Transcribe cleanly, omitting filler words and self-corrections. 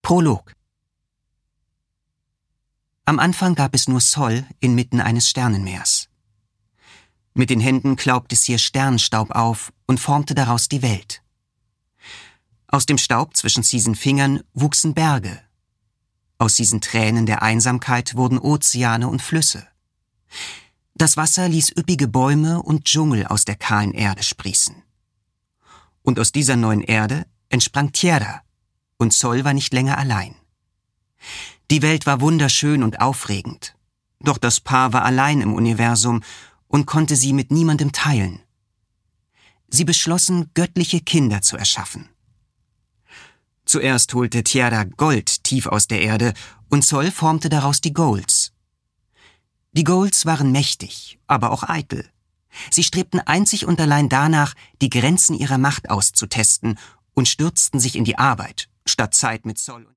Prolog. Am Anfang gab es nur Sol inmitten eines Sternenmeers. Mit den Händen klaubt es hier Sternenstaub auf und formte daraus die Welt. Aus dem Staub zwischen diesen Fingern wuchsen Berge. Aus diesen Tränen der Einsamkeit wurden Ozeane und Flüsse. Das Wasser ließ üppige Bäume und Dschungel aus der kahlen Erde sprießen. Und aus dieser neuen Erde entsprang Tierra, und Sol war nicht länger allein. Die Welt war wunderschön und aufregend, doch das Paar war allein im Universum und konnte sie mit niemandem teilen. Sie beschlossen, göttliche Kinder zu erschaffen. Zuerst holte Tierra Gold tief aus der Erde und Sol formte daraus die Golds. Die Golds waren mächtig, aber auch eitel. Sie strebten einzig und allein danach, die Grenzen ihrer Macht auszutesten und stürzten sich in die Arbeit, statt Zeit mit Sol